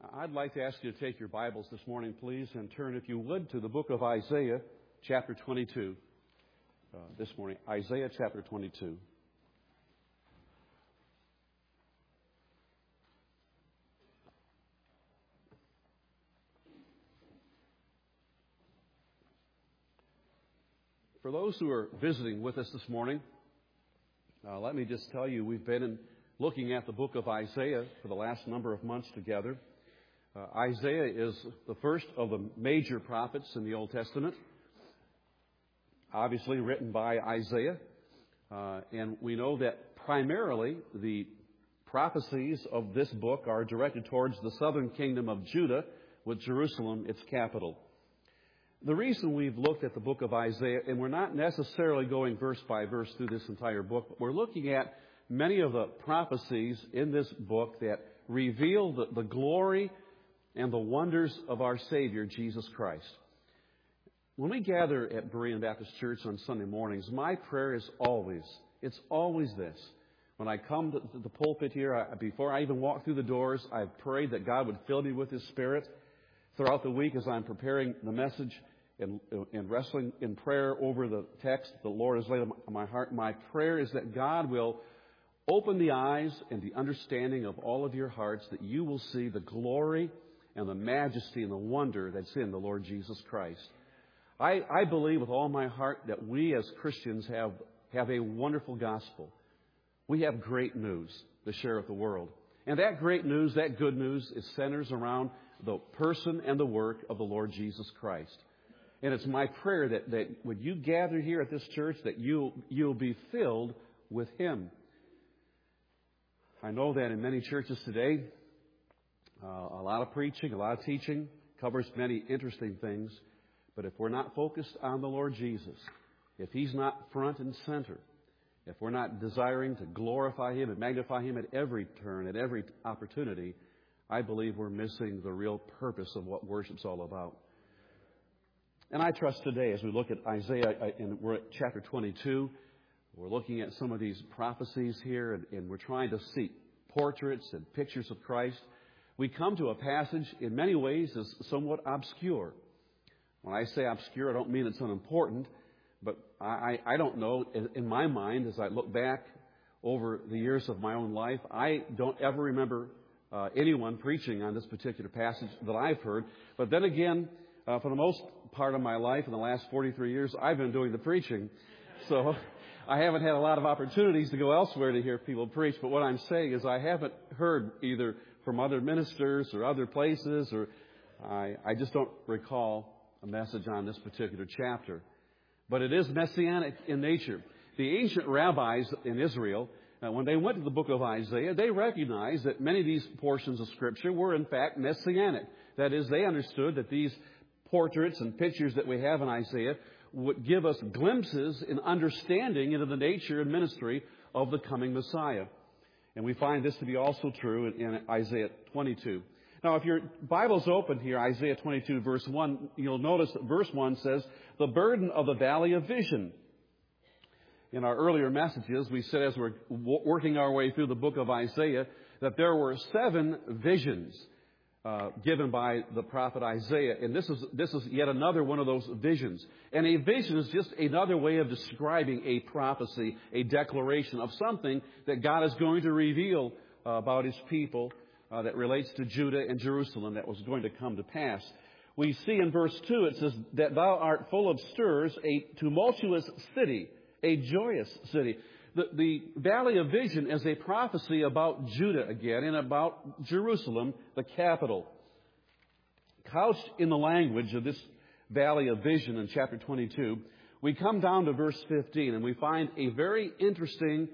I'd like to ask you to take your Bibles this morning, please, and turn, if you would, to the book of Isaiah, chapter 22. This morning, Isaiah chapter 22. For those who are visiting with us this morning, let me just tell you, we've been looking at the book of Isaiah for the last number of months together. Isaiah is the first of the major prophets in the Old Testament, obviously written by Isaiah. And we know that primarily the prophecies of this book are directed towards the southern kingdom of Judah, with Jerusalem its capital. The reason we've looked at the book of Isaiah, and we're not necessarily going verse by verse through this entire book, but we're looking at many of the prophecies in this book that reveal the glory and the wonders of our Savior, Jesus Christ. When we gather at Berean Baptist Church on Sunday mornings, my prayer is always this. When I come to the pulpit here, before I even walk through the doors, I've prayed that God would fill me with His Spirit. Throughout the week, as I'm preparing the message and wrestling in prayer over the text the Lord has laid on my heart, my prayer is that God will open the eyes and the understanding of all of your hearts, that you will see the glory and the majesty and the wonder that's in the Lord Jesus Christ. I believe with all my heart that we as Christians have a wonderful gospel. We have great news to share with the world. And that great news, that good news, centers around the person and the work of the Lord Jesus Christ. And it's my prayer that when you gather here at this church, that you'll be filled with Him. I know that in many churches today, a lot of preaching, a lot of teaching covers many interesting things. But if we're not focused on the Lord Jesus, if He's not front and center, if we're not desiring to glorify Him and magnify Him at every turn, at every opportunity, I believe we're missing the real purpose of what worship's all about. And I trust today, as we look at Isaiah, and we're at chapter 22, we're looking at some of these prophecies here, and we're trying to see portraits and pictures of Christ. We come to a passage, in many ways, is somewhat obscure. When I say obscure, I don't mean it's unimportant, but I don't know, in my mind, as I look back over the years of my own life, I don't ever remember anyone preaching on this particular passage that I've heard. But then again, for the most part of my life, in the last 43 years, I've been doing the preaching. So I haven't had a lot of opportunities to go elsewhere to hear people preach. But what I'm saying is I haven't heard either from other ministers or other places, or I just don't recall a message on this particular chapter. But it is messianic in nature. The ancient rabbis in Israel, when they went to the book of Isaiah, they recognized that many of these portions of Scripture were in fact messianic. That is, they understood that these portraits and pictures that we have in Isaiah would give us glimpses in understanding into the nature and ministry of the coming Messiah. And we find this to be also true in Isaiah 22. Now, if your Bible's open here, Isaiah 22, verse 1, you'll notice that verse 1 says, the burden of the valley of vision. In our earlier messages, we said as we're working our way through the book of Isaiah, that there were 7 visions given by the prophet Isaiah. And this is yet another one of those visions. And a vision is just another way of describing a prophecy, a declaration of something that God is going to reveal about His people that relates to Judah and Jerusalem that was going to come to pass. We see in verse 2, it says, that thou art full of stirs, a tumultuous city, a joyous city. The Valley of Vision is a prophecy about Judah again and about Jerusalem, the capital. Couched in the language of this Valley of Vision in chapter 22, we come down to verse 15 and we find a very interesting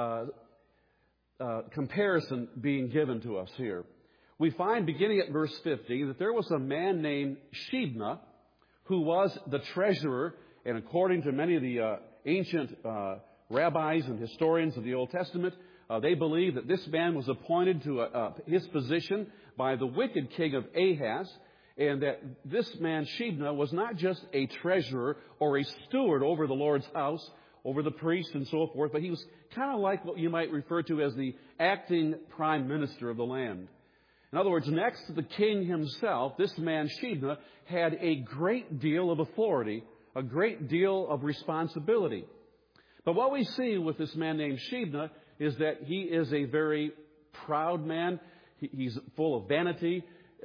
comparison being given to us here. We find, beginning at verse 15, that there was a man named Shebna who was the treasurer, and according to many of the ancient rabbis and historians of the Old Testament, they believe that this man was appointed to his position by the wicked king of Ahaz, and that this man, Shebna, was not just a treasurer or a steward over the Lord's house, over the priests and so forth, but he was kind of like what you might refer to as the acting prime minister of the land. In other words, next to the king himself, this man Shebna had a great deal of authority, a great deal of responsibility. But what we see with this man named Shebna is that he is a very proud man. He's full of vanity.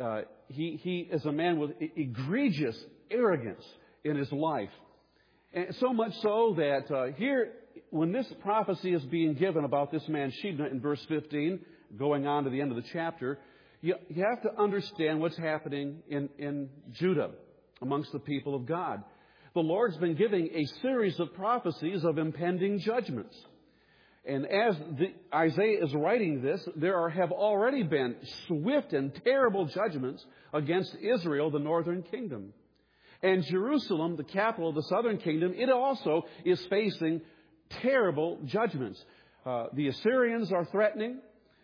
He is a man with egregious arrogance in his life. And so much so that here, when this prophecy is being given about this man Shebna in verse 15, going on to the end of the chapter, you have to understand what's happening in Judah amongst the people of God. The Lord's been giving a series of prophecies of impending judgments. And as Isaiah is writing this, there have already been swift and terrible judgments against Israel, the northern kingdom. And Jerusalem, the capital of the southern kingdom, it also is facing terrible judgments. The Assyrians are threatening.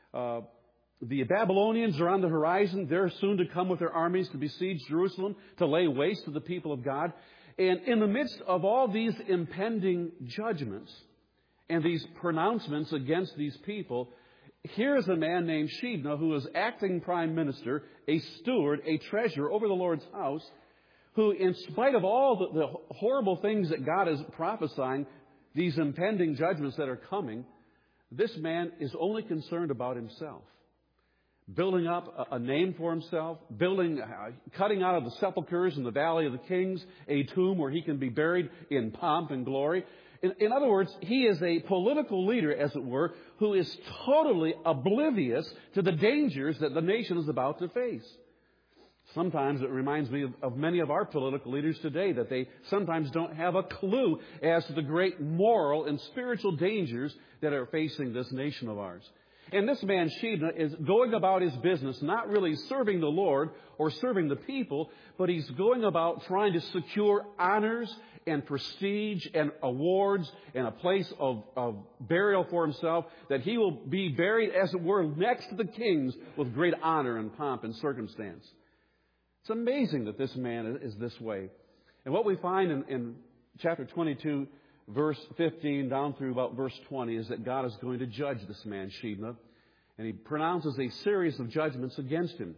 The Babylonians are on the horizon. They're soon to come with their armies to besiege Jerusalem, to lay waste to the people of God. And in the midst of all these impending judgments and these pronouncements against these people, here's a man named Shebna who is acting prime minister, a steward, a treasurer over the Lord's house, who, in spite of all the horrible things that God is prophesying, these impending judgments that are coming, this man is only concerned about himself. Building up a name for himself, cutting out of the sepulchres in the Valley of the Kings a tomb where he can be buried in pomp and glory. In other words, he is a political leader, as it were, who is totally oblivious to the dangers that the nation is about to face. Sometimes it reminds me of many of our political leaders today, that they sometimes don't have a clue as to the great moral and spiritual dangers that are facing this nation of ours. And this man Shebna is going about his business, not really serving the Lord or serving the people, but he's going about trying to secure honors and prestige and awards and a place of burial for himself, that he will be buried, as it were, next to the kings with great honor and pomp and circumstance. It's amazing that this man is this way. And what we find in chapter 22, verse 15 down through about verse 20 is that God is going to judge this man, Shebna, and he pronounces a series of judgments against him.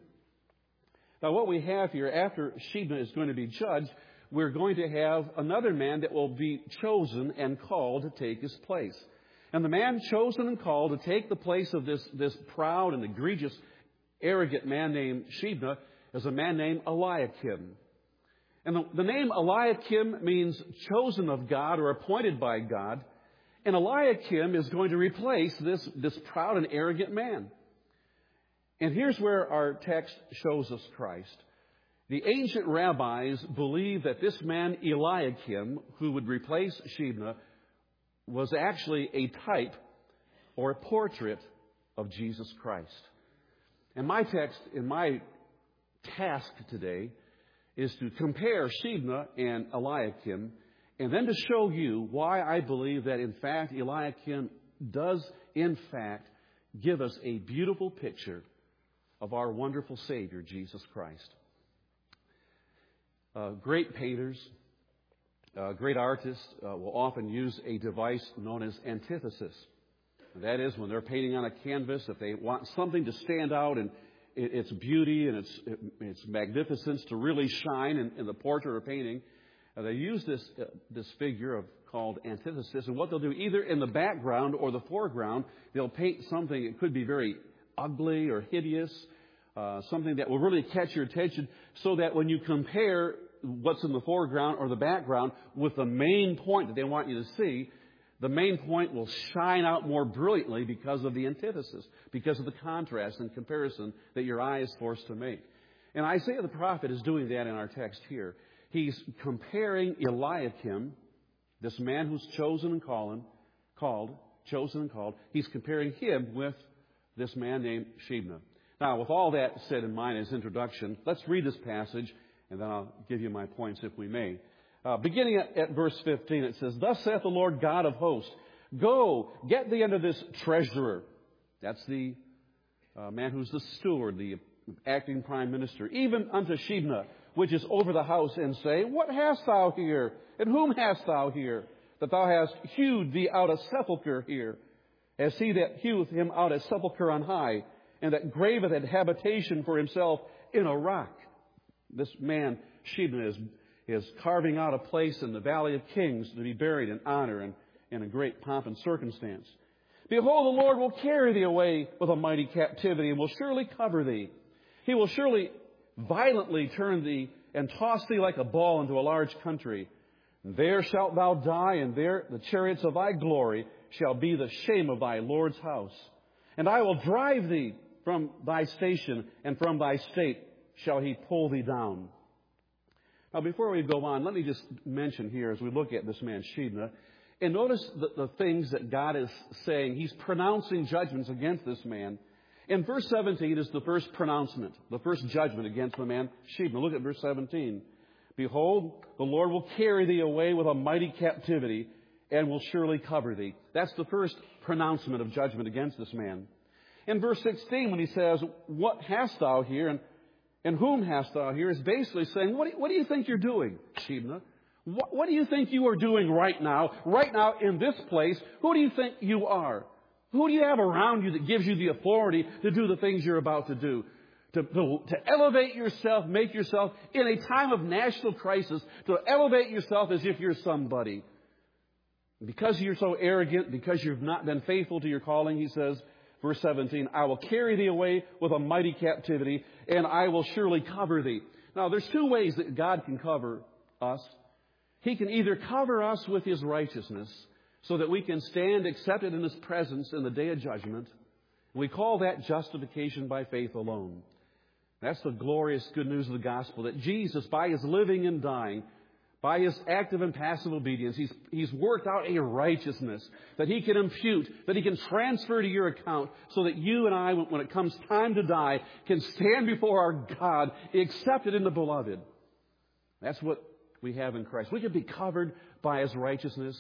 Now, what we have here, after Shebna is going to be judged, we're going to have another man that will be chosen and called to take his place. And the man chosen and called to take the place of this proud and egregious, arrogant man named Shebna is a man named Eliakim. And the name Eliakim means chosen of God or appointed by God. And Eliakim is going to replace this proud and arrogant man. And here's where our text shows us Christ. The ancient rabbis believed that this man Eliakim, who would replace Shebna, was actually a type or a portrait of Jesus Christ. And my task today is to compare Shebna and Eliakim, and then to show you why I believe that, in fact, Eliakim does, in fact, give us a beautiful picture of our wonderful Savior, Jesus Christ. Great painters, great artists will often use a device known as antithesis. And that is, when they're painting on a canvas, if they want something to stand out and its beauty and its magnificence to really shine in the portrait or painting, they use this figure called antithesis. And what they'll do, either in the background or the foreground, they'll paint something that could be very ugly or hideous, something that will really catch your attention, so that when you compare what's in the foreground or the background with the main point that they want you to see, the main point will shine out more brilliantly because of the antithesis, because of the contrast and comparison that your eye is forced to make. And Isaiah the prophet is doing that in our text here. He's comparing Eliakim, this man who's chosen and called, he's comparing him with this man named Shebna. Now, with all that said in mind as introduction, let's read this passage, and then I'll give you my points if we may. Beginning at verse 15, it says, "Thus saith the Lord God of hosts, go, get thee unto this treasurer." That's the man who's the steward, the acting prime minister. "Even unto Shebna, which is over the house, and say, What hast thou here? And whom hast thou here? That thou hast hewed thee out a sepulchre here, as he that heweth him out a sepulchre on high. and that graveth an habitation for himself in a rock. This man, Shebna, is carving out a place in the Valley of Kings to be buried in honor and in a great pomp and circumstance. Behold, the Lord will carry thee away with a mighty captivity, and will surely cover thee. He will surely violently turn thee and toss thee like a ball into a large country. And there shalt thou die, and there the chariots of thy glory shall be the shame of thy Lord's house. And I will drive thee from thy station, and from thy state shall he pull thee down. Now, before we go on, let me just mention here as we look at this man Shebna, and notice the things that God is saying. He's pronouncing judgments against this man. In verse 17 is the first pronouncement, the first judgment against the man Shebna. Look at verse 17. Behold, the Lord will carry thee away with a mighty captivity, and will surely cover thee. That's the first pronouncement of judgment against this man. In verse 16, when he says, what hast thou here, and whom hast thou here, is basically saying, what do you think you're doing, Shebna? What do you think you are doing right now in this place? Who do you think you are? Who do you have around you that gives you the authority to do the things you're about to do? To elevate yourself, make yourself, in a time of national crisis, to elevate yourself as if you're somebody. Because you're so arrogant, because you've not been faithful to your calling, he says, verse 17, I will carry thee away with a mighty captivity, and I will surely cover thee. Now, there's two ways that God can cover us. He can either cover us with His righteousness so that we can stand accepted in His presence in the day of judgment. We call that justification by faith alone. That's the glorious good news of the gospel, that Jesus, by His living and dying, by His active and passive obedience, He's worked out a righteousness that He can impute, that He can transfer to your account, so that you and I, when it comes time to die, can stand before our God, accepted in the beloved. That's what we have in Christ. We can be covered by His righteousness,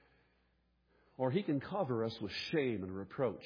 or He can cover us with shame and reproach.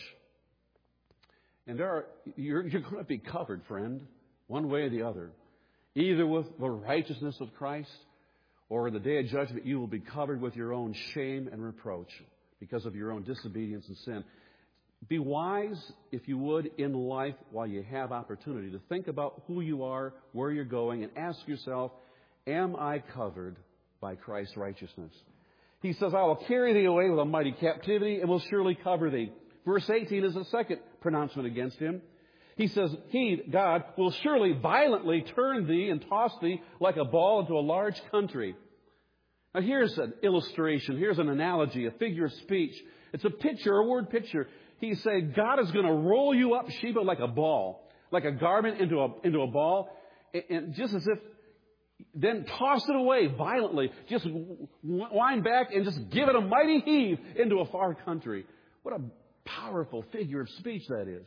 And you're going to be covered, friend, one way or the other. Either with the righteousness of Christ, or in the day of judgment, you will be covered with your own shame and reproach because of your own disobedience and sin. Be wise, if you would, in life while you have opportunity to think about who you are, where you're going, and ask yourself, am I covered by Christ's righteousness? He says, I will carry thee away with a mighty captivity, and will surely cover thee. Verse 18 is the second pronouncement against him. He says, He, God, will surely violently turn thee and toss thee like a ball into a large country. Now here's an illustration. Here's an analogy, a figure of speech. It's a picture, a word picture. He's saying God is going to roll you up, Sheba, like a ball, like a garment into a ball, and just as if then toss it away violently. Just wind back and just give it a mighty heave into a far country. What a powerful figure of speech that is.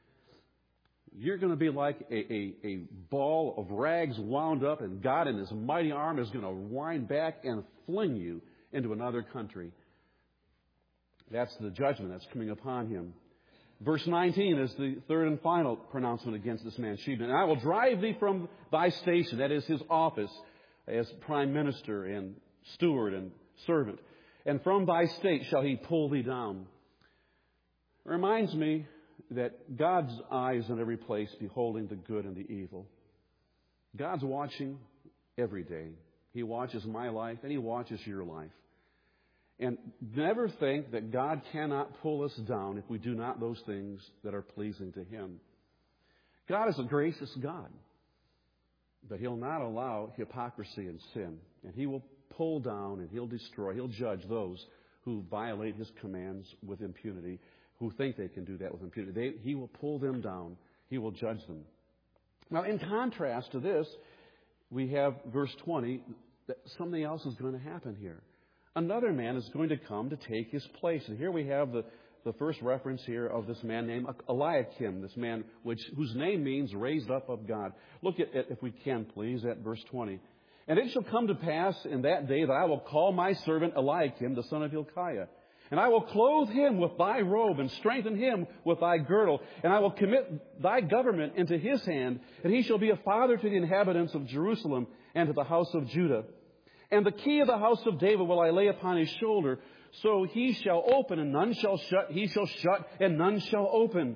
You're going to be like a ball of rags wound up, and God in His mighty arm is going to wind back and fling you into another country. That's the judgment that's coming upon him. Verse 19 is the third and final pronouncement against this man, Shebna. And I will drive thee from thy station, that is his office as prime minister and steward and servant, and from thy state shall he pull thee down. It reminds me that God's eye is in every place, beholding the good and the evil. God's watching every day. He watches my life, and He watches your life. And never think that God cannot pull us down if we do not those things that are pleasing to Him. God is a gracious God, but He'll not allow hypocrisy and sin. And He will pull down and He'll destroy, He'll judge those who violate His commands with impunity, who think they can do that with impunity. He will pull them down. He will judge them. Now, in contrast to this, we have verse 20, that something else is going to happen here. Another man is going to come to take his place. And here we have the first reference here of this man named Eliakim, this man whose name means raised up of God. Look at, if we can, please, at verse 20. And it shall come to pass in that day that I will call my servant Eliakim, the son of Hilkiah. And I will clothe him with thy robe, and strengthen him with thy girdle. And I will commit thy government into his hand, and he shall be a father to the inhabitants of Jerusalem and to the house of Judah. And the key of the house of David will I lay upon his shoulder. So he shall open, and none shall shut. He shall shut, and none shall open.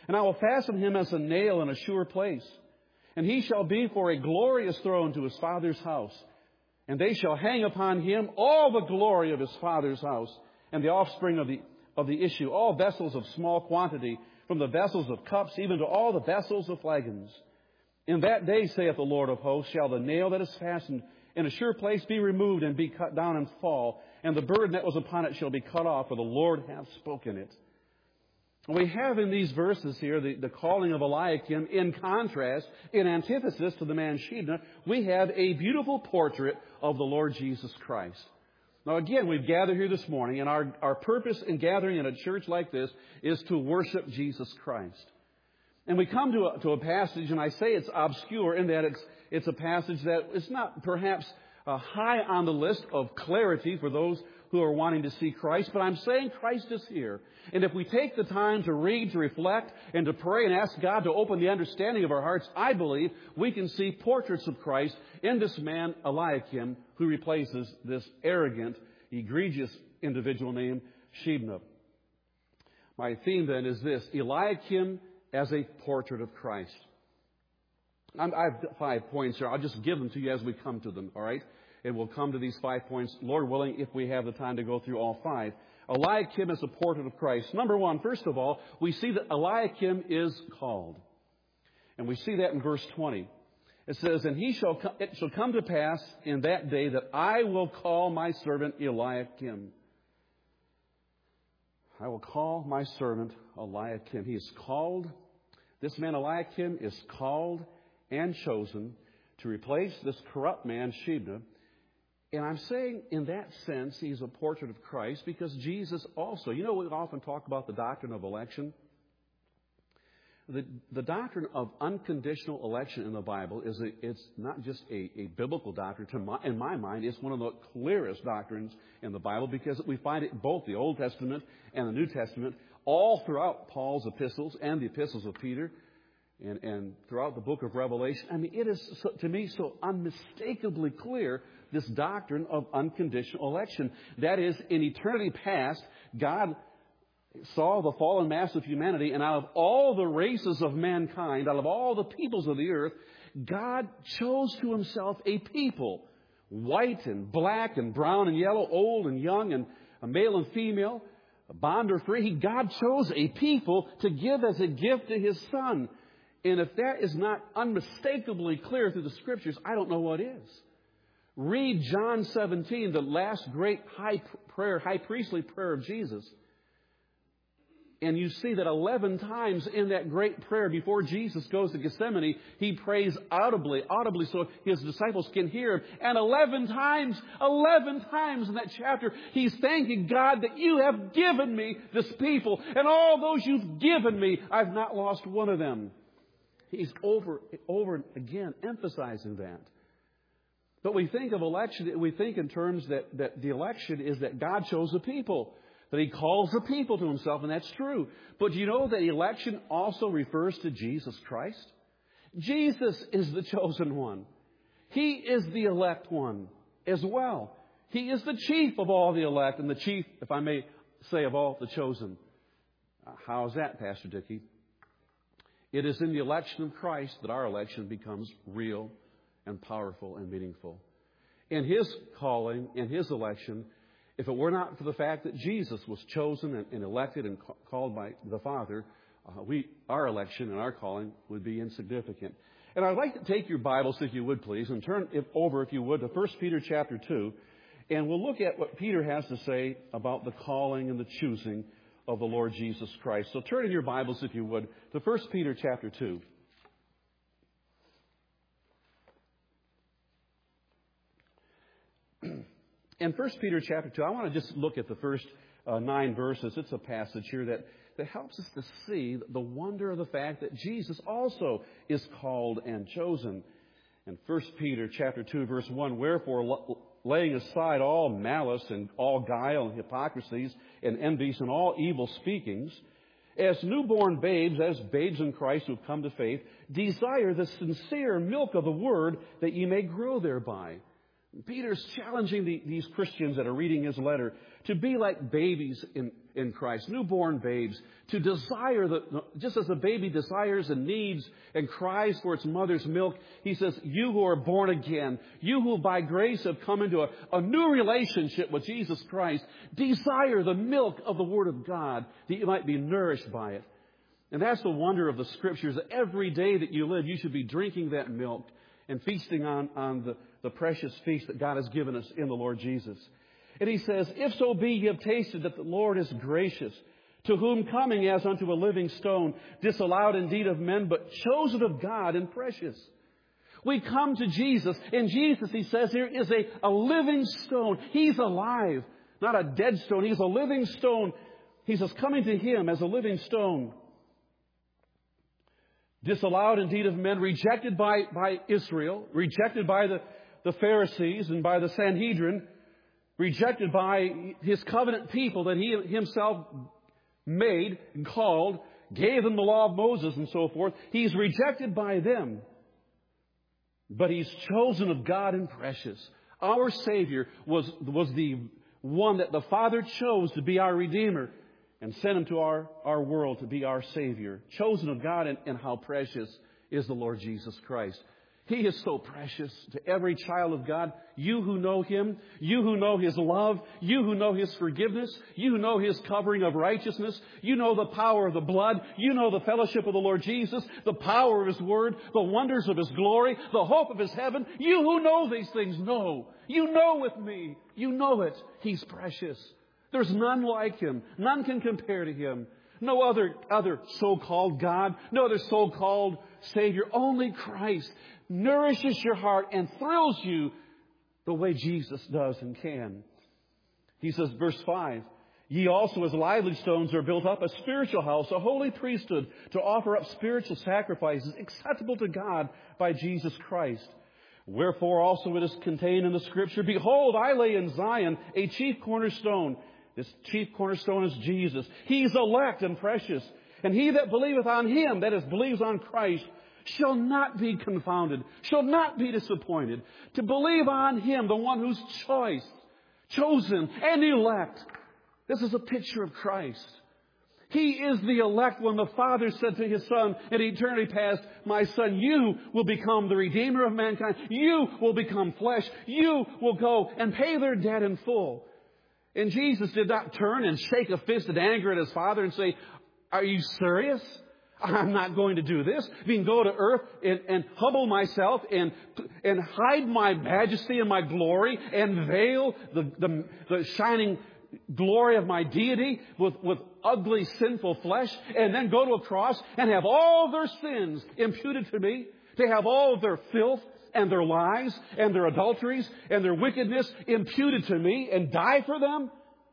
And I will fasten him as a nail in a sure place. And he shall be for a glorious throne to his father's house. And they shall hang upon him all the glory of his father's house, and the offspring of the issue, all vessels of small quantity, from the vessels of cups even to all the vessels of flagons. In that day, saith the Lord of hosts, shall the nail that is fastened in a sure place be removed and be cut down and fall, and the burden that was upon it shall be cut off, for the Lord hath spoken it. We have in these verses here the calling of Eliakim in contrast, in antithesis to the man Shebna, we have a beautiful portrait of the Lord Jesus Christ. Now again, we've gathered here this morning, and our purpose in gathering in a church like this is to worship Jesus Christ. And we come to a passage, and I say it's obscure in that it's a passage that is not perhaps high on the list of clarity for those who are wanting to see Christ, but I'm saying Christ is here. And if we take the time to read, to reflect, and to pray and ask God to open the understanding of our hearts, I believe we can see portraits of Christ in this man Eliakim, who replaces this arrogant, egregious individual named Shebna. My theme then is this: Eliakim as a portrait of Christ. I have 5 points here. I'll just give them to you as we come to them, all right? And we'll come to these 5 points, Lord willing, if we have the time to go through all 5. Eliakim as a portrait of Christ. Number 1, first of all, we see that Eliakim is called. And we see that in verse 20. It says, and it shall come to pass in that day that I will call my servant Eliakim. I will call my servant Eliakim. He is called. This man Eliakim is called and chosen to replace this corrupt man Shebna. And I'm saying in that sense he's a portrait of Christ because Jesus also, we often talk about the doctrine of election. The doctrine of unconditional election in the Bible it's not just a biblical doctrine. In my mind, it's one of the clearest doctrines in the Bible because we find it in both the Old Testament and the New Testament, all throughout Paul's epistles and the epistles of Peter, and throughout the book of Revelation. I mean, it is, to me, so unmistakably clear, this doctrine of unconditional election. That is, in eternity past, God saw the fallen mass of humanity, and out of all the races of mankind, out of all the peoples of the earth, God chose to himself a people, white and black and brown and yellow, old and young and male and female, bond or free. God chose a people to give as a gift to his Son. And if that is not unmistakably clear through the Scriptures, I don't know what is. Read John 17, the last great high priestly prayer of Jesus. And you see that 11 times in that great prayer before Jesus goes to Gethsemane, he prays audibly so his disciples can hear him. And 11 times in that chapter, he's thanking God that you have given me this people. And all those you've given me, I've not lost one of them. He's over again emphasizing that. But we think of election, we think in terms that the election is that God chose a people. That he calls the people to himself, and that's true. But do you know that election also refers to Jesus Christ? Jesus is the chosen one. He is the elect one as well. He is the chief of all the elect and the chief, if I may say, of all the chosen. How is that, Pastor Dickey? It is in the election of Christ that our election becomes real and powerful and meaningful. In his calling, in his election, if it were not for the fact that Jesus was chosen and elected and called by the Father, our election and our calling would be insignificant. And I'd like to take your Bibles, if you would please, and turn it over, if you would, to 1 Peter chapter 2. And we'll look at what Peter has to say about the calling and the choosing of the Lord Jesus Christ. So turn in your Bibles, if you would, to 1 Peter chapter 2. In 1 Peter chapter 2, I want to just look at the first 9 verses. It's a passage here that helps us to see the wonder of the fact that Jesus also is called and chosen. In 1 Peter chapter 2, verse 1, wherefore, laying aside all malice and all guile and hypocrisies and envies and all evil speakings, as newborn babes, as babes in Christ who have come to faith, desire the sincere milk of the word that ye may grow thereby. Peter's challenging these Christians that are reading his letter to be like babies in in Christ, newborn babes, to desire, just as a baby desires and needs and cries for its mother's milk, he says, you who are born again, you who by grace have come into a new relationship with Jesus Christ, desire the milk of the Word of God, that you might be nourished by it. And that's the wonder of the Scriptures, that every day that you live, you should be drinking that milk and feasting on the precious feast that God has given us in the Lord Jesus. And he says, if so be ye have tasted that the Lord is gracious, to whom coming as unto a living stone, disallowed indeed of men, but chosen of God and precious. We come to Jesus, and Jesus, he says here, is a living stone. He's alive, not a dead stone. He's a living stone. He says, coming to him as a living stone. Disallowed indeed of men, rejected by Israel, rejected by the Pharisees and by the Sanhedrin, rejected by his covenant people that he himself made and called, gave them the law of Moses and so forth. He's rejected by them, but he's chosen of God and precious. Our Savior was the one that the Father chose to be our Redeemer and sent him to our world to be our Savior. Chosen of God, and how precious is the Lord Jesus Christ. He is so precious to every child of God. You who know him, you who know his love, you who know his forgiveness, you who know his covering of righteousness, you know the power of the blood, you know the fellowship of the Lord Jesus, the power of his word, the wonders of his glory, the hope of his heaven. You who know these things know. You know with me. You know it. He's precious. There's none like him. None can compare to him. No other so-called God. No other so-called Savior. Only Christ nourishes your heart and thrills you the way Jesus does and can. He says, verse 5, ye also as lively stones are built up a spiritual house, a holy priesthood, to offer up spiritual sacrifices acceptable to God by Jesus Christ. Wherefore also it is contained in the Scripture, behold, I lay in Zion a chief cornerstone. This chief cornerstone is Jesus. He's elect and precious. And he that believeth on him, that is, believes on Christ, shall not be confounded, shall not be disappointed. To believe on him, the one who's chosen and elect. This is a picture of Christ. He is the elect one. The Father said to his Son in eternity past, my Son, you will become the Redeemer of mankind. You will become flesh. You will go and pay their debt in full. And Jesus did not turn and shake a fist in anger at his Father and say, are you serious? I'm not going to do this. I mean, go to earth and humble myself and hide my majesty and my glory and veil the shining glory of my deity with ugly, sinful flesh, and then go to a cross and have all their sins imputed to me, to have all of their filth and their lies and their adulteries and their wickedness imputed to me and die for them?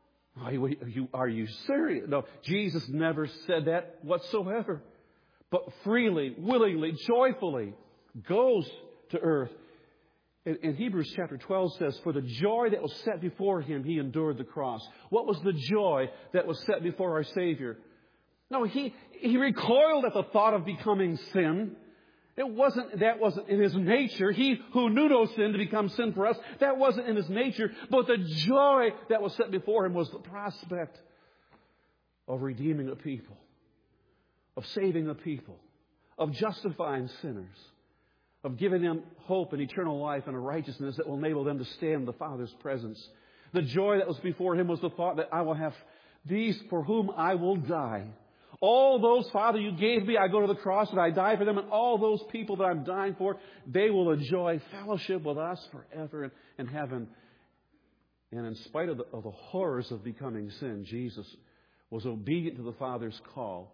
Are you serious? No, Jesus never said that whatsoever. But freely, willingly, joyfully goes to earth. In Hebrews chapter 12 says, for the joy that was set before him, he endured the cross. What was the joy that was set before our Savior? No, he recoiled at the thought of becoming sin. That wasn't in his nature. He who knew no sin to become sin for us, that wasn't in his nature. But the joy that was set before him was the prospect of redeeming a people, of saving a people, of justifying sinners, of giving them hope and eternal life and a righteousness that will enable them to stand in the Father's presence. The joy that was before him was the thought that I will have these for whom I will die. All those, Father, you gave me, I go to the cross and I die for them, and all those people that I'm dying for, they will enjoy fellowship with us forever in heaven. And in spite of the horrors of becoming sin, Jesus was obedient to the Father's call.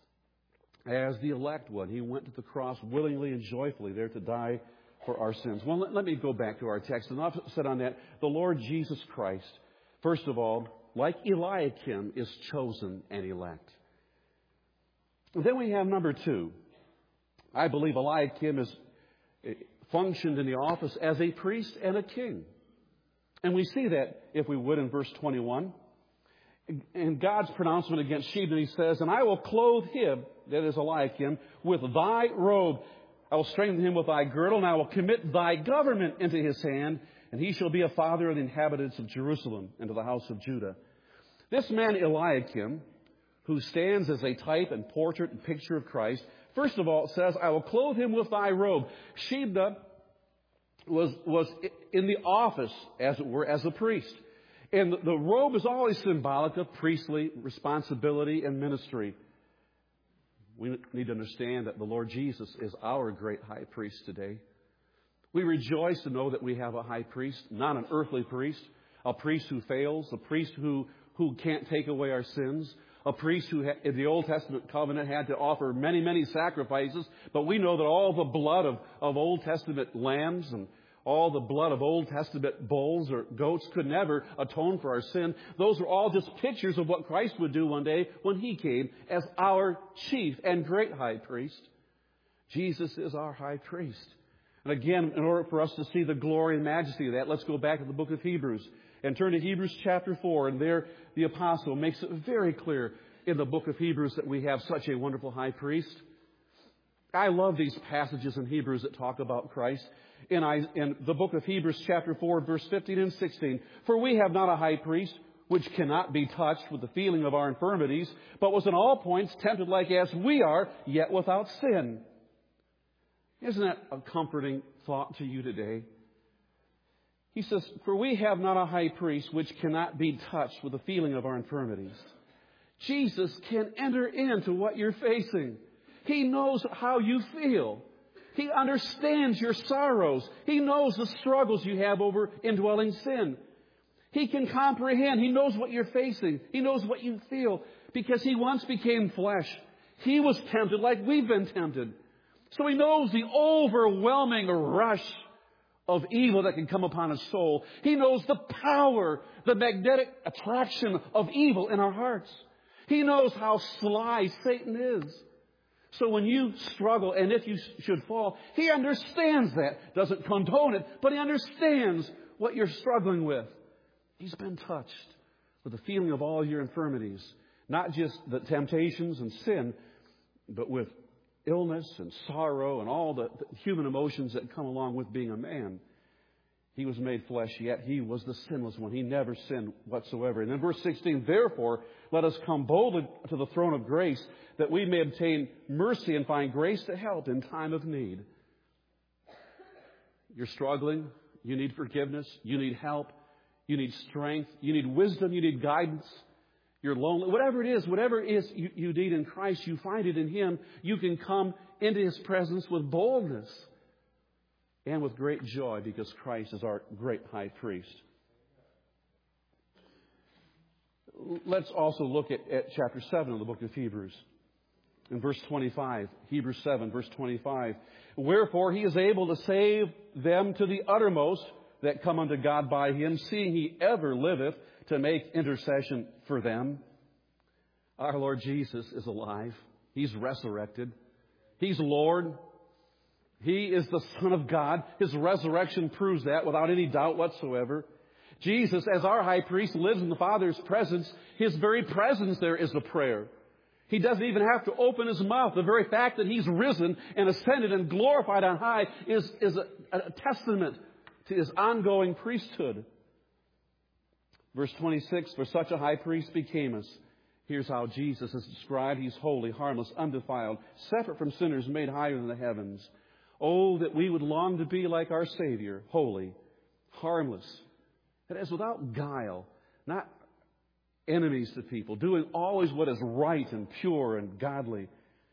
As the elect one, he went to the cross willingly and joyfully there to die for our sins. Well, let me go back to our text. Enough said on that. The Lord Jesus Christ, first of all, like Eliakim, is chosen and elect. Then we have number two. I believe Eliakim has functioned in the office as a priest and a king. And we see that, if we would, in verse 21. In God's pronouncement against Sheba, he says, and I will clothe him, that is Eliakim, with thy robe. I will strengthen him with thy girdle, and I will commit thy government into his hand, and he shall be a father of the inhabitants of Jerusalem and to the house of Judah. This man Eliakim, who stands as a type and portrait and picture of Christ, first of all, it says, I will clothe him with thy robe. Shebna was in the office, as it were, as a priest. And the robe is always symbolic of priestly responsibility and ministry. We need to understand that the Lord Jesus is our great high priest today. We rejoice to know that we have a high priest, not an earthly priest, a priest who fails, a priest who can't take away our sins, a priest who in the Old Testament covenant had to offer many, many sacrifices. But we know that all the blood of Old Testament lambs and all the blood of Old Testament bulls or goats could never atone for our sin. Those are all just pictures of what Christ would do one day when He came as our chief and great high priest. Jesus is our high priest. And again, in order for us to see the glory and majesty of that, let's go back to the book of Hebrews and turn to Hebrews chapter 4. And there the apostle makes it very clear in the book of Hebrews that we have such a wonderful high priest. I love these passages in Hebrews that talk about Christ. In the book of Hebrews chapter 4, verse 15 and 16, for we have not a high priest which cannot be touched with the feeling of our infirmities, but was in all points tempted like as we are, yet without sin. Isn't that a comforting thought to you today? He says, for we have not a high priest which cannot be touched with the feeling of our infirmities. Jesus can enter into what you're facing. He knows how you feel. He understands your sorrows. He knows the struggles you have over indwelling sin. He can comprehend. He knows what you're facing. He knows what you feel because He once became flesh. He was tempted like we've been tempted. So He knows the overwhelming rush of evil that can come upon a soul. He knows the power, the magnetic attraction of evil in our hearts. He knows how sly Satan is. So when you struggle and if you should fall, He understands that. Doesn't condone it, but He understands what you're struggling with. He's been touched with the feeling of all your infirmities. Not just the temptations and sin, but with illness and sorrow and all the human emotions that come along with being a man. He was made flesh, yet He was the sinless one. He never sinned whatsoever. And in verse 16, therefore, let us come boldly to the throne of grace, that we may obtain mercy and find grace to help in time of need. You're struggling. You need forgiveness. You need help. You need strength. You need wisdom. You need guidance. You're lonely. Whatever it is you need in Christ, you find it in Him. You can come into His presence with boldness and with great joy because Christ is our great high priest. Let's also look at chapter 7 of the book of Hebrews. In verse 25, Hebrews 7, verse 25. Wherefore He is able to save them to the uttermost that come unto God by Him, seeing He ever liveth to make intercession for them. Our Lord Jesus is alive. He's resurrected. He's Lord. He is the Son of God. His resurrection proves that without any doubt whatsoever. Jesus, as our high priest, lives in the Father's presence. His very presence there is a prayer. He doesn't even have to open His mouth. The very fact that He's risen and ascended and glorified on high is a testament to His ongoing priesthood. Verse 26, for such a high priest became us. Here's how Jesus is described. He's holy, harmless, undefiled, separate from sinners, made higher than the heavens. Oh, that we would long to be like our Savior, holy, harmless, that is without guile, not enemies to people, doing always what is right and pure and godly.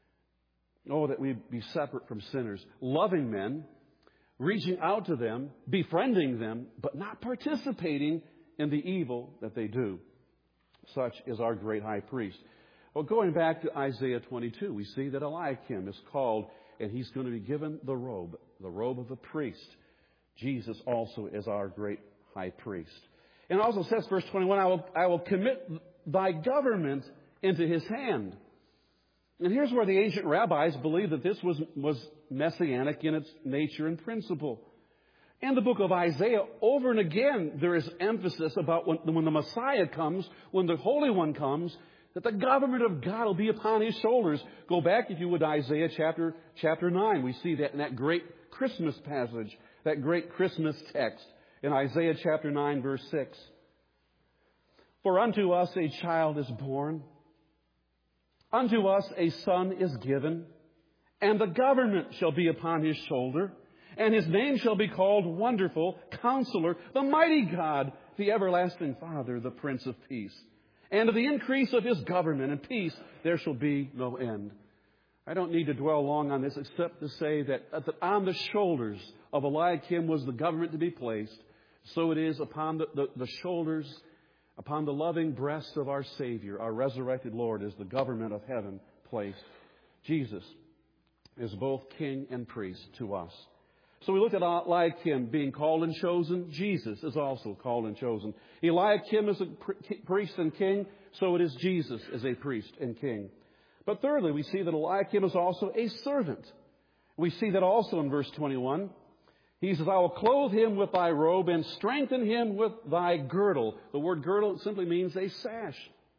Oh, that we be separate from sinners, loving men, reaching out to them, befriending them, but not participating in the evil that they do. Such is our great high priest. Well, going back to Isaiah 22, we see that Eliakim is called, and he's going to be given the robe of the priest. Jesus also is our great high priest. And it also says, verse 21, I will commit thy government into his hand. And here's where the ancient rabbis believed that this was messianic in its nature and principle. In the book of Isaiah, over and again, there is emphasis about when the Messiah comes, when the Holy One comes, that the government of God will be upon His shoulders. Go back, if you would, to Isaiah chapter 9. We see that in that great Christmas passage, that great Christmas text in Isaiah chapter 9, verse 6. For unto us a child is born, unto us a son is given, and the government shall be upon his shoulder, and his name shall be called Wonderful, Counselor, the Mighty God, the Everlasting Father, the Prince of Peace. And of the increase of his government and peace there shall be no end. I don't need to dwell long on this except to say that on the shoulders of Eliakim was the government to be placed. So it is upon the shoulders, upon the loving breast of our Savior, our resurrected Lord, is the government of heaven placed. Jesus is both king and priest to us. So we looked at Eliakim being called and chosen. Jesus is also called and chosen. Eliakim is a priest and king, so it is Jesus as a priest and king. But thirdly, we see that Eliakim is also a servant. We see that also in verse 21. He says, I will clothe him with thy robe and strengthen him with thy girdle. The word girdle simply means a sash.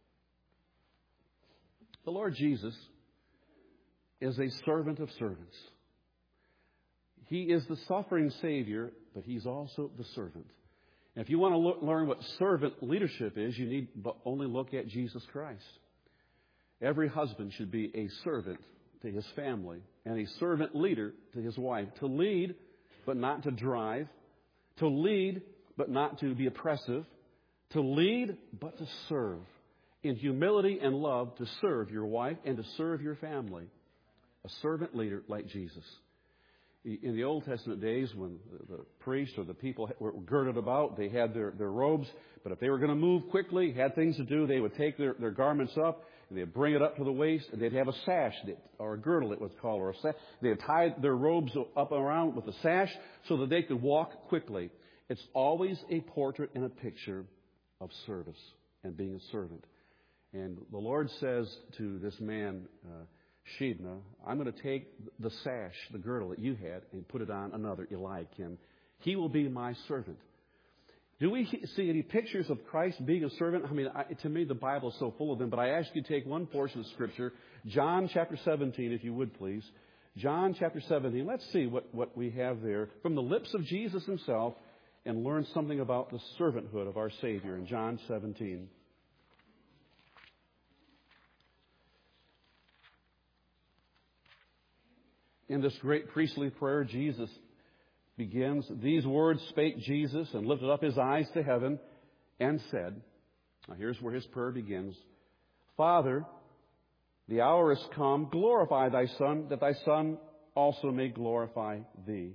The Lord Jesus is a servant of servants. He is the suffering Savior, but He's also the servant. And if you want to learn what servant leadership is, you need but only look at Jesus Christ. Every husband should be a servant to his family and a servant leader to his wife. To lead, but not to drive. To lead, but not to be oppressive. To lead, but to serve. In humility and love, to serve your wife and to serve your family. A servant leader like Jesus. In the Old Testament days, when the priest or the people were girded about, they had their robes. But if they were going to move quickly, had things to do, they would take their garments up, and they'd bring it up to the waist, and they'd have a sash, or a girdle it was called, or a sash. They'd tie their robes up around with a sash so that they could walk quickly. It's always a portrait and a picture of service and being a servant. And the Lord says to this man, Shebna, I'm going to take the sash, the girdle that you had, and put it on another, Eliakim. He will be my servant. Do we see any pictures of Christ being a servant? I mean, to me, the Bible is so full of them. But I ask you to take one portion of Scripture, John chapter 17, if you would, please. John chapter 17. Let's see what we have there from the lips of Jesus himself and learn something about the servanthood of our Savior in John 17. In this great priestly prayer, Jesus begins, these words spake Jesus and lifted up his eyes to heaven and said, now here's where his prayer begins, Father, the hour is come, glorify thy Son, that thy Son also may glorify thee.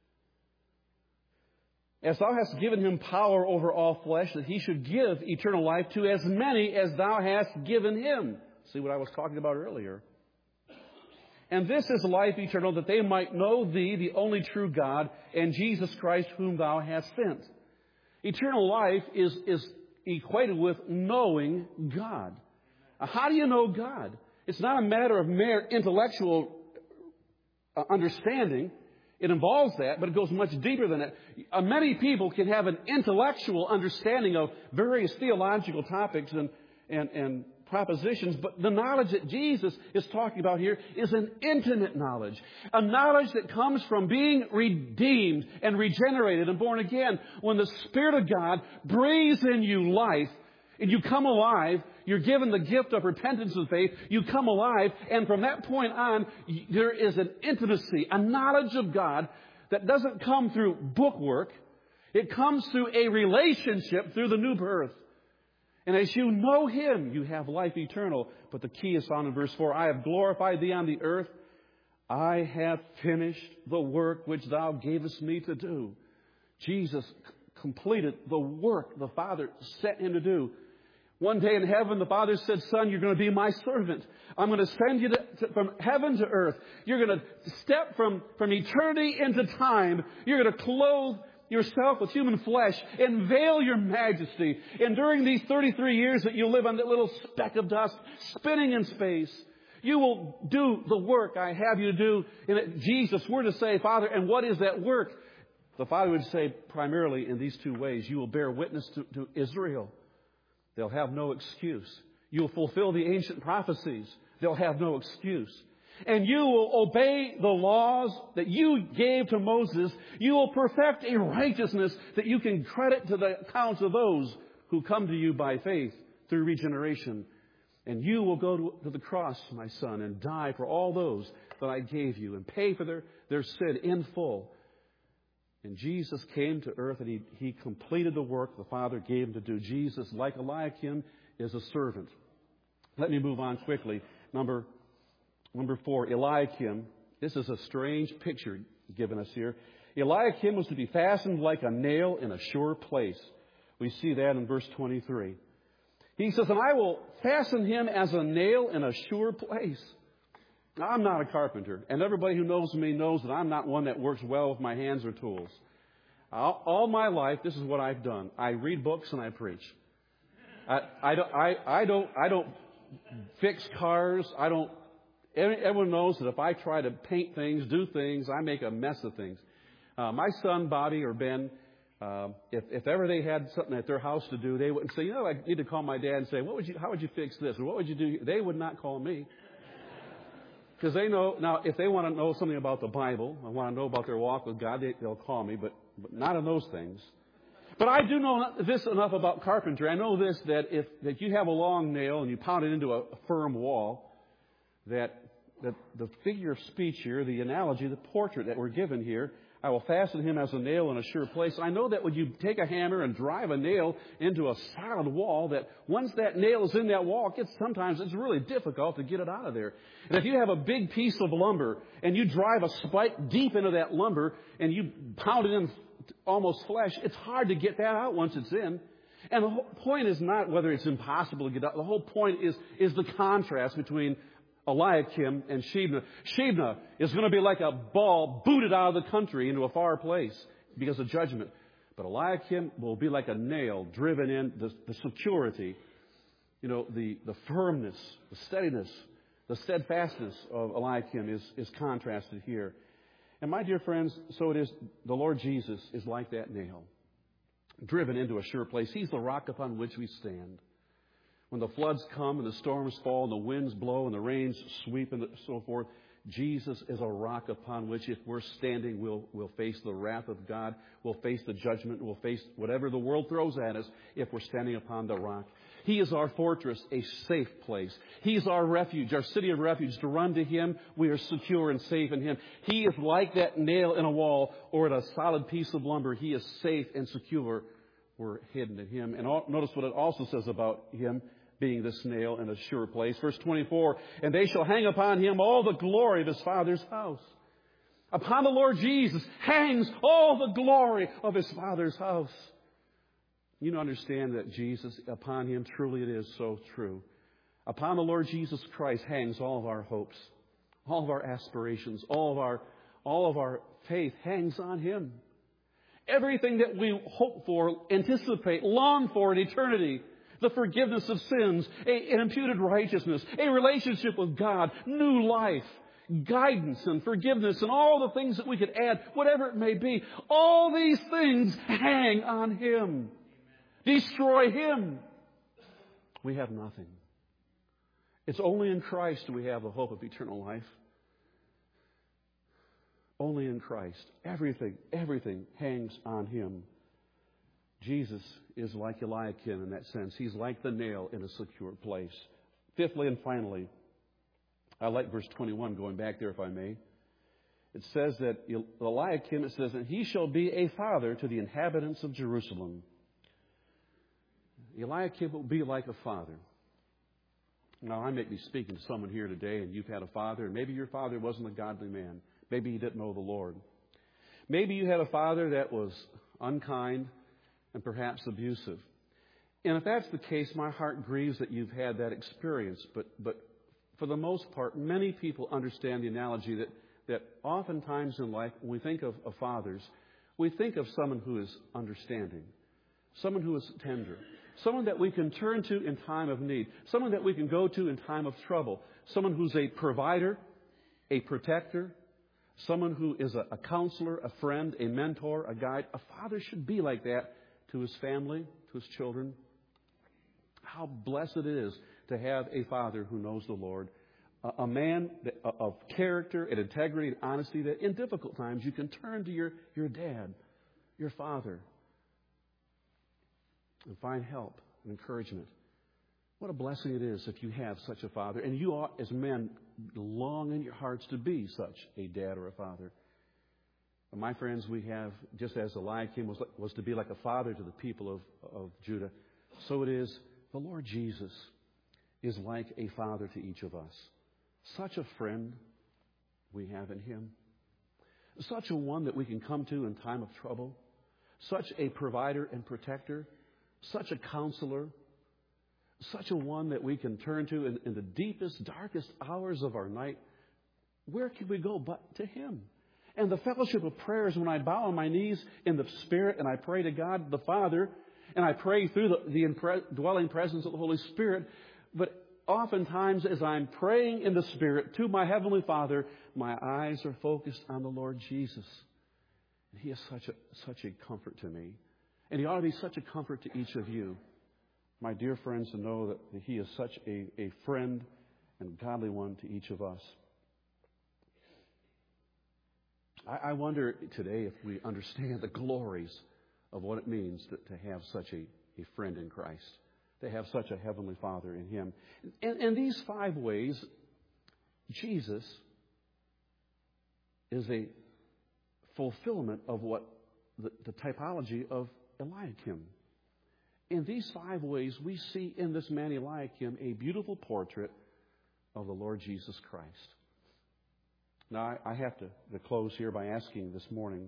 As thou hast given him power over all flesh, that he should give eternal life to as many as thou hast given him. See what I was talking about earlier. And this is life eternal, that they might know thee, the only true God, and Jesus Christ, whom thou hast sent. Eternal life is equated with knowing God. How do you know God? It's not a matter of mere intellectual understanding. It involves that, but it goes much deeper than that. Many people can have an intellectual understanding of various theological topics and propositions, but the knowledge that Jesus is talking about here is an intimate knowledge. A knowledge that comes from being redeemed and regenerated and born again. When the Spirit of God breathes in you life and you come alive, you're given the gift of repentance and faith, you come alive, and from that point on, there is an intimacy, a knowledge of God that doesn't come through bookwork. It comes through a relationship through the new birth. And as you know Him, you have life eternal. But the key is found in verse 4. I have glorified thee on the earth. I have finished the work which thou gavest me to do. Jesus completed the work the Father set him to do. One day in heaven, the Father said, Son, you're going to be my servant. I'm going to send you from heaven to earth. You're going to step from eternity into time. You're going to clothe yourself with human flesh and veil your majesty. And during these 33 years that you live on that little speck of dust spinning in space, you will do the work I have you do. And Jesus were to say, Father, and what is that work? The Father would say primarily in these two ways. You will bear witness to Israel. They'll have no excuse. You'll fulfill the ancient prophecies. They'll have no excuse. And you will obey the laws that you gave to Moses. You will perfect a righteousness that you can credit to the accounts of those who come to you by faith through regeneration. And you will go to the cross, my son, and die for all those that I gave you and pay for their sin in full. And Jesus came to earth and he completed the work the Father gave him to do. Jesus, like Eliakim, is a servant. Let me move on quickly. Number 4, Eliakim. This is a strange picture given us here. Eliakim was to be fastened like a nail in a sure place. We see that in verse 23. He says, and I will fasten him as a nail in a sure place. Now, I'm not a carpenter, and everybody who knows me knows that I'm not one that works well with my hands or tools. All my life, this is what I've done. I read books and I preach. I don't fix cars. Everyone knows that if I try to paint things, do things, I make a mess of things. My son, Bobby, or Ben, if ever they had something at their house to do, they wouldn't say, I need to call my dad and say, how would you fix this? Or what would you do? They would not call me. Because they know, now, if they want to know something about the Bible, and want to know about their walk with God, they'll call me, but not on those things. But I do know this enough about carpentry. I know this, that you have a long nail and you pound it into a firm wall, that the figure of speech here, the analogy, the portrait that we're given here, I will fasten him as a nail in a sure place. I know that when you take a hammer and drive a nail into a solid wall, that once that nail is in that wall, sometimes it's really difficult to get it out of there. And if you have a big piece of lumber and you drive a spike deep into that lumber and you pound it in almost flesh, it's hard to get that out once it's in. And the whole point is not whether it's impossible to get out. The whole point is the contrast between Eliakim and Shebna. Shebna is going to be like a ball booted out of the country into a far place because of judgment. But Eliakim will be like a nail driven in. The security, the firmness, the steadiness, the steadfastness of Eliakim is contrasted here. And my dear friends, so it is, the Lord Jesus is like that nail, driven into a sure place. He's the rock upon which we stand. When the floods come and the storms fall and the winds blow and the rains sweep and so forth, Jesus is a rock upon which, if we're standing, we'll face the wrath of God. We'll face the judgment. We'll face whatever the world throws at us if we're standing upon the rock. He is our fortress, a safe place. He's our refuge, our city of refuge. To run to Him, we are secure and safe in Him. He is like that nail in a wall or in a solid piece of lumber. He is safe and secure. We're hidden in Him. And notice what it also says about Him being this nail in a sure place. Verse 24, and they shall hang upon Him all the glory of His Father's house. Upon the Lord Jesus hangs all the glory of His Father's house. You understand that Jesus, upon Him, truly it is so true. Upon the Lord Jesus Christ hangs all of our hopes, all of our aspirations, all of our faith hangs on Him. Everything that we hope for, anticipate, long for in eternity, the forgiveness of sins, an imputed righteousness, a relationship with God, new life, guidance and forgiveness, and all the things that we could add, whatever it may be, all these things hang on Him. Destroy Him. We have nothing. It's only in Christ we have the hope of eternal life. Only in Christ. Everything hangs on Him. Jesus is like Eliakim in that sense. He's like the nail in a secure place. Fifthly and finally, I like verse 21, going back there if I may. It says that Eliakim, it says, and he shall be a father to the inhabitants of Jerusalem. Eliakim will be like a father. Now, I may be speaking to someone here today, and you've had a father, and maybe your father wasn't a godly man. Maybe he didn't know the Lord. Maybe you had a father that was unkind and perhaps abusive. And if that's the case, my heart grieves that you've had that experience. But for the most part, many people understand the analogy that oftentimes in life, when we think of fathers, we think of someone who is understanding, someone who is tender, someone that we can turn to in time of need, someone that we can go to in time of trouble, someone who's a provider, a protector, someone who is a counselor, a friend, a mentor, a guide. A father should be like that to his family, to his children. How blessed it is to have a father who knows the Lord, a man of character and integrity and honesty, that in difficult times you can turn to your dad, your father, and find help and encouragement. What a blessing it is if you have such a father. And you ought, as men, long in your hearts to be such a dad or a father. And my friends, we have, just as Eliakim was to be like a father to the people of Judah, so it is the Lord Jesus is like a father to each of us. Such a friend we have in Him. Such a one that we can come to in time of trouble. Such a provider and protector. Such a counselor. Such a one that we can turn to in the deepest, darkest hours of our night. Where can we go but to Him? And the fellowship of prayers, when I bow on my knees in the Spirit and I pray to God the Father, and I pray through the indwelling presence of the Holy Spirit, but oftentimes as I'm praying in the Spirit to my Heavenly Father, my eyes are focused on the Lord Jesus. And He is such a comfort to me. And He ought to be such a comfort to each of you, my dear friends, to know that He is such a friend and godly one to each of us. I wonder today if we understand the glories of what it means to have such a friend in Christ, to have such a Heavenly Father in Him. And these 5 ways, Jesus is a fulfillment of what the typology of Eliakim. In these 5 ways, we see in this man Eliakim a beautiful portrait of the Lord Jesus Christ. Now, I have to close here by asking this morning,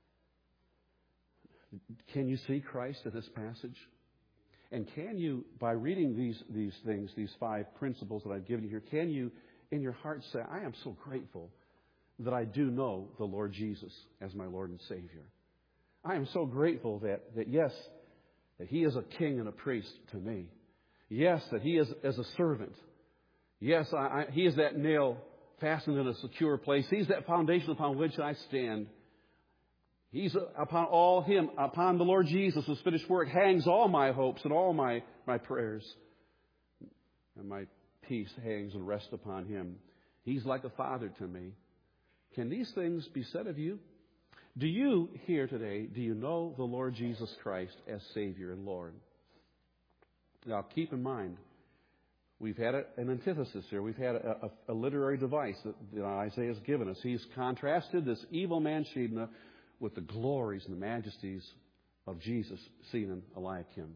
can you see Christ in this passage? And can you, by reading these things, these 5 principles that I've given you here, can you, in your heart, say, I am so grateful that I do know the Lord Jesus as my Lord and Savior. I am so grateful that yes, that He is a king and a priest to me. Yes, that He is as a servant. Yes, He is that nail fastened in a secure place. He's that foundation upon which I stand. He's upon the Lord Jesus' finished work hangs all my hopes and all my prayers. And my peace hangs and rests upon Him. He's like a father to me. Can these things be said of you? Do you here today, do you know the Lord Jesus Christ as Savior and Lord? Now keep in mind, we've had an antithesis here. We've had a literary device that Isaiah has given us. He's contrasted this evil man Shebna with the glories and the majesties of Jesus seen in Eliakim.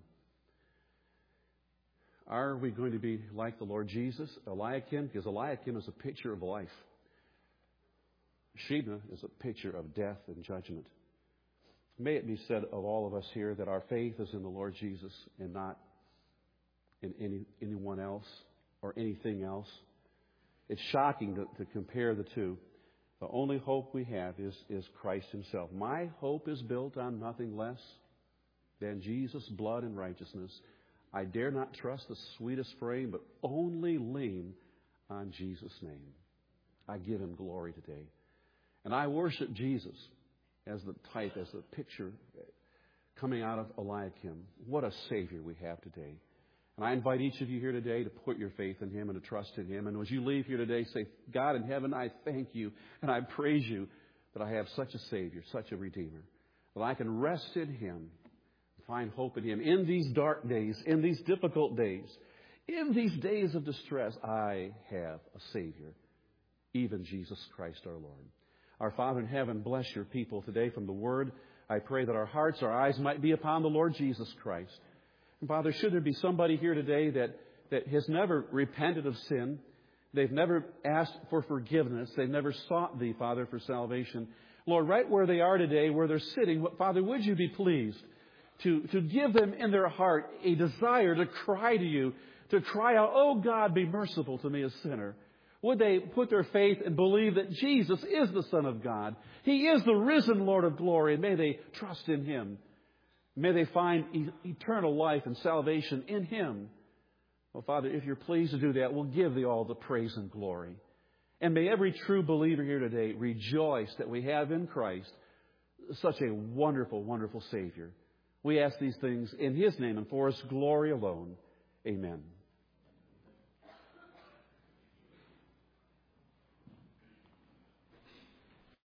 Are we going to be like the Lord Jesus, Eliakim? Because Eliakim is a picture of life. Shebna is a picture of death and judgment. May it be said of all of us here that our faith is in the Lord Jesus and not in anyone else or anything else. It's shocking to compare the two. The only hope we have is Christ Himself. My hope is built on nothing less than Jesus' blood and righteousness. I dare not trust the sweetest frame, but only lean on Jesus' name. I give Him glory today. And I worship Jesus as the type, as the picture coming out of Eliakim. What a Savior we have today. And I invite each of you here today to put your faith in Him and to trust in Him. And as you leave here today, say, God in heaven, I thank You and I praise You that I have such a Savior, such a Redeemer, that I can rest in Him, find hope in Him. In these dark days, in these difficult days, in these days of distress, I have a Savior, even Jesus Christ our Lord. Our Father in heaven, bless Your people today from the Word. I pray that our hearts, our eyes might be upon the Lord Jesus Christ. And Father, should there be somebody here today that has never repented of sin, they've never asked for forgiveness, they've never sought Thee, Father, for salvation, Lord, right where they are today, where they're sitting, Father, would You be pleased to give them in their heart a desire to cry to You, to cry out, oh God, be merciful to me, a sinner. Would they put their faith and believe that Jesus is the Son of God? He is the risen Lord of glory, and may they trust in Him. May they find eternal life and salvation in Him. Well, Father, if You're pleased to do that, we'll give Thee all the praise and glory. And may every true believer here today rejoice that we have in Christ such a wonderful, wonderful Savior. We ask these things in His name and for His glory alone. Amen.